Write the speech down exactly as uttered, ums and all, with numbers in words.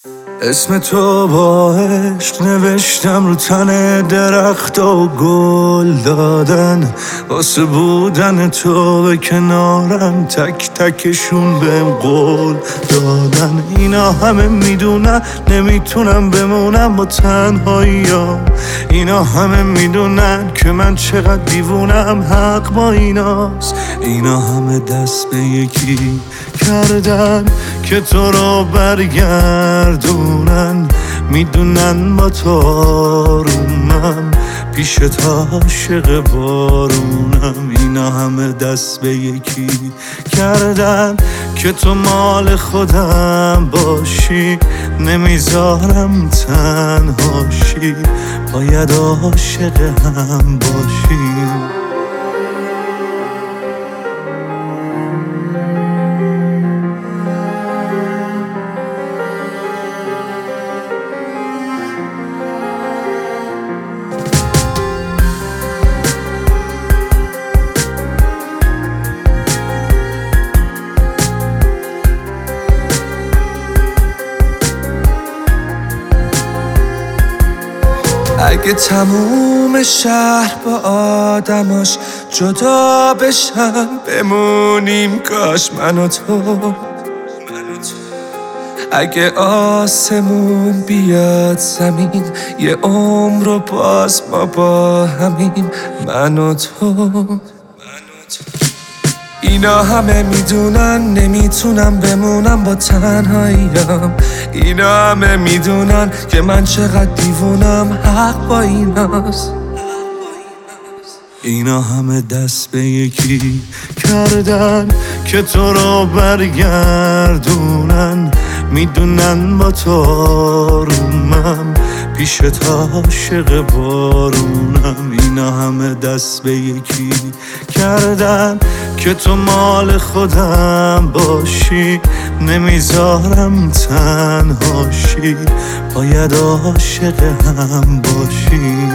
اسم تو با عشق نوشتم رو تن درخت و گل دادن، واسه بودن تو به کنارم تک تکشون بهم قول دادن. اینا همه میدونن نمیتونم بمونم با تنهاییام، اینا همه میدونن که من چقدر دیوونم، حق با ایناست. اینا همه دست به یکی کردن که تو رو برگردونن، میدونن با تو آرومم، پیشت عاشق بارونم. اینا همه دست به یکی کردن که تو مال خودم باشی، نمیذارم تنهاشی، باید عاشق هم باشیم. اگه تموم شهر با آدماش جدا بشن، بمونیم کاش من و تو. اگه آسمون بیاد زمین، یه عمر و باز ما با همین، من و تو. اینا همه میدونن نمیتونم بمونم با تنهاییم، اینا همه میدونن که من چقدر دیوونم، حق با ایناست. اینا همه دست به یکی کردن که تو رو برگردونن، میدونن با تو آرومم، پیشت عاشق بارونم. اینا همه دست به یکی کردن که تو مال خودم باشی، نمیذارم تنهاشی، باید عاشق هم باشی.